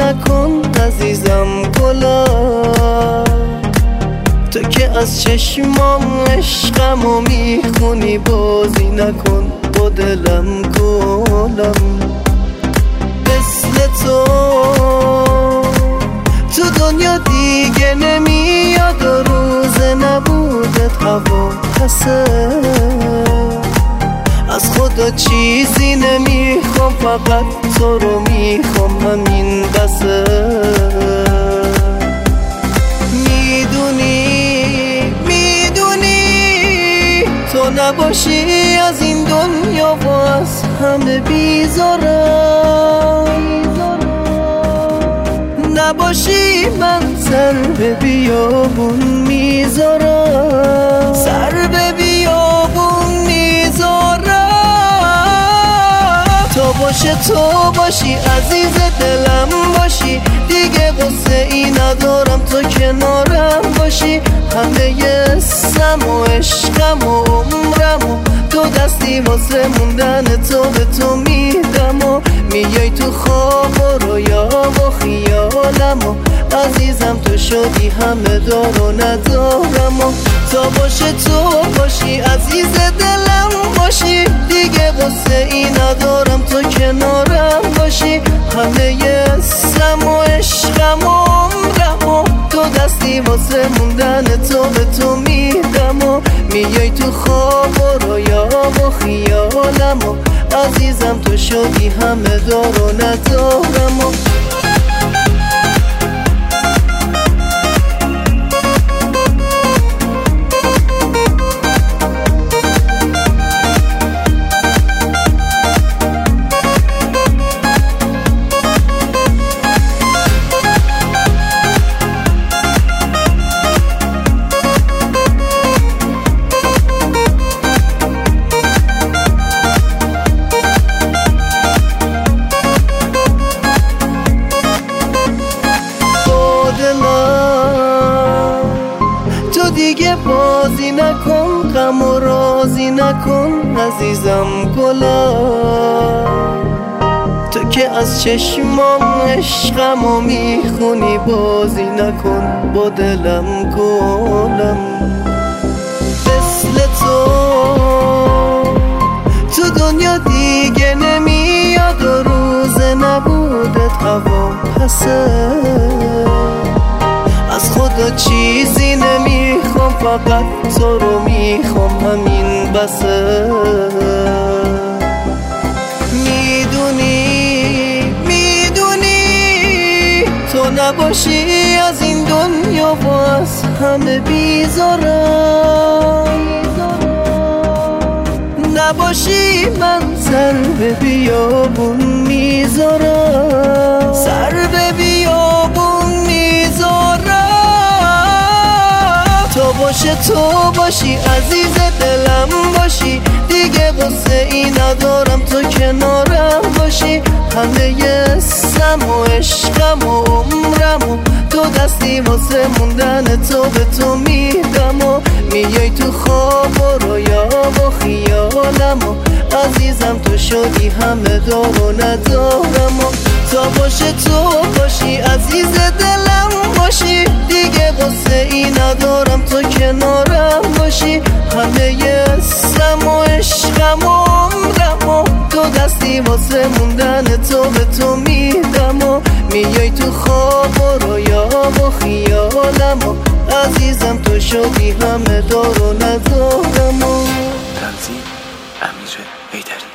نکن عزیزم گلا، تو که از چشمام عشقمو میخونی بازی نکن با دلم گلم. مثل تو دنیا دیگه نمیاد و روز نبودت هوا پسه. از خدا چیزی نمیخوام فقط تو رو میخوام همین بسه. میدونی تو نباشی از این دنیا و از همه بیزارم. نباشی من سر به بیابون میذارم، سر به بیابون میذارم. تو باشی عزیز دلم باشی، دیگه غصه ای ندارم تو کنارم باشی. همه اسم و عشقم و عمرم و تو دستی واسه موندن تو به تو میدم و میای تو خواب و رویا و خیالم و عزیزم تو شدی همه دار و ندارم و تو باشی عزیز دلم باشی، دیگه غصه ای ندارم تو کنارم باشی. همه اسم و عشقم و عمرم و تو دستی واسه موندن تو به تو میدم و میای تو خواب و رویا و خیالم و عزیزم تو شدی همه دار و ندارم و دیگه بازی نکن، غم و رازی نکن عزیزم گلا. تو که از چشمام عشقمو میخونی بازی نکن با دلم گلم. مثل تو دنیا دیگه نمیاد و روز نبودت هوا پسه. از خدا چیزی نمیخوام فقط تو رو میخوام همین بسه. میدونی تو نباشی از این دنیا و از همه بیزارم. نباشی من سر به بیابون میذارم، سر به بیابون میذارم. تو باشی عزیز دلم باشی، دیگه غصه ای ندارم تو کنارم باشی. همه اسم و عشقم و عمرم و تو دستی واسه موندن تو به تو میدم و میای تو خواب و رویا و خیالم و عزیزم تو شدی همه دار و ندارم و تو باشی عزیز دلم باشی، دیگه غصه ای ندارم تو کنارم باشی. همه اسم و عشقم و عمرم و تو دستی واسه موندن تو به تو میدم و میای تو خواب و رویا و خیالم و عزیزم تو شدی همه دار و ندارم و تنظیم امیر حیدری.